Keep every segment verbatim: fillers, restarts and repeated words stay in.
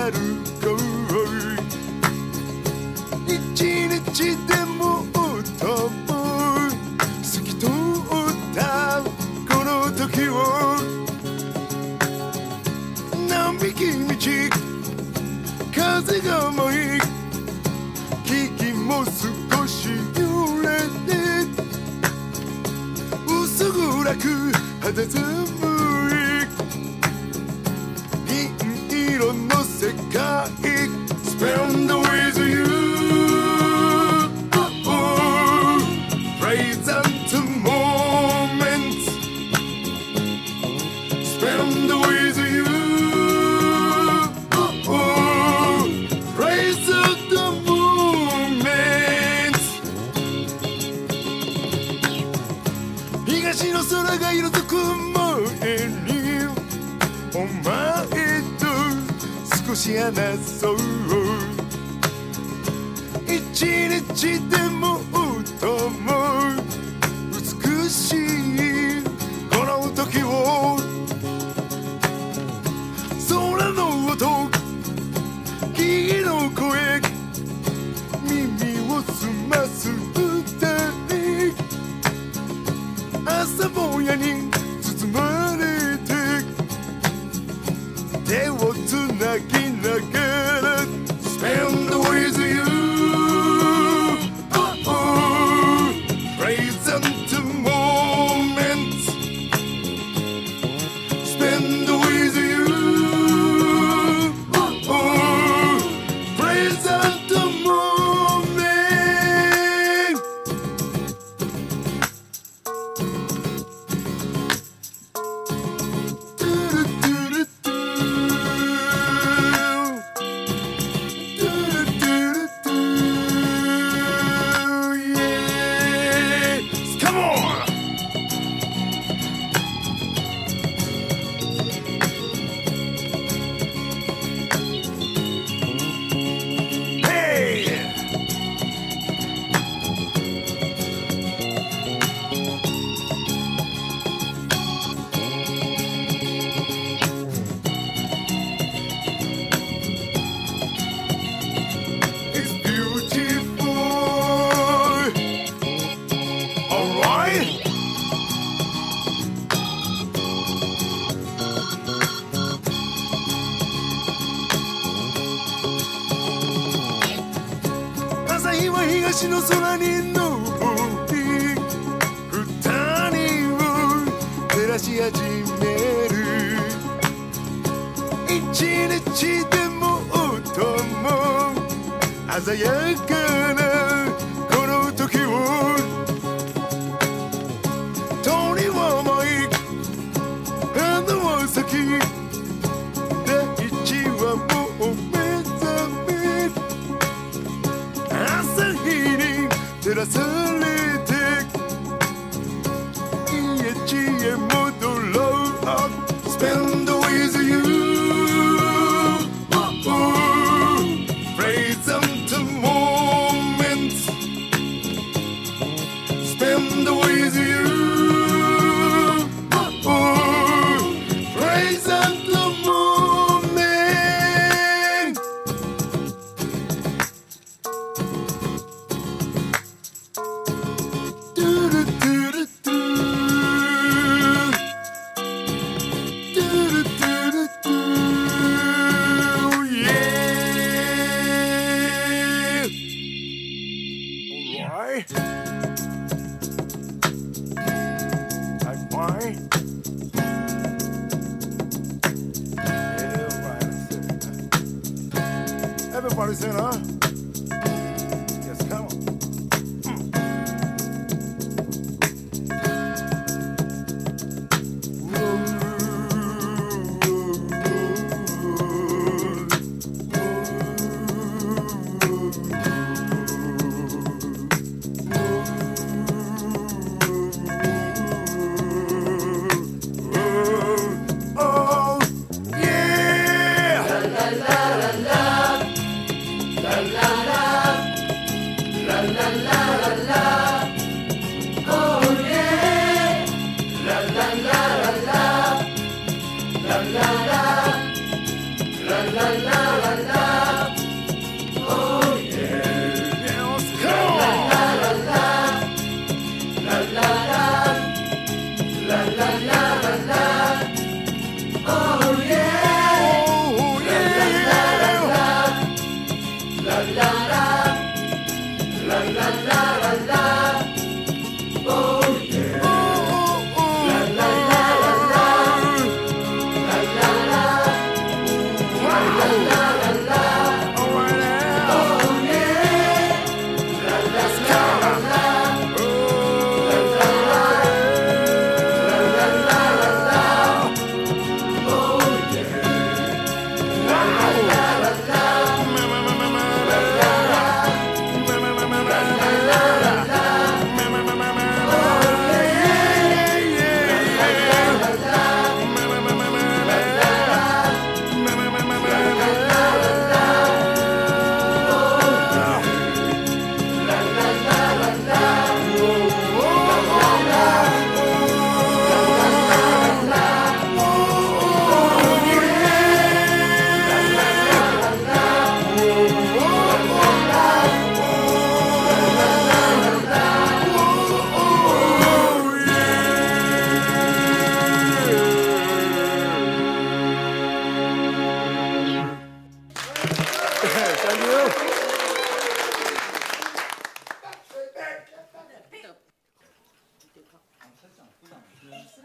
歩こう。一日でもとも透き通ったこの時を。並木道風が舞い木々も少し揺れて薄暗く肌寒い銀色の世界 Spend with you Present moments Spend with you Present moments 東の空が色づく前にお前と少し話そう。一日でもとも美しいこの時を。空の音木の声耳を澄ます歌に朝ぼんやに包まれて手をつなぎながら Spend with you oh, oh, Present moments Spend with you oh, oh, Present moment東の空に昇り二人を照らし始める。一日でもとも鮮やかなこの時を。鳥は舞い花は咲き大地はもう目覚め朝日に照らされて家路へ戻ろう Spend with you oh, oh, Present moments Spend with you oh, oh, Present moment do do do do do do do do do yeah alright I'm fine yeah right everybody say huh yes come on oh yeah la la la la la la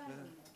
うん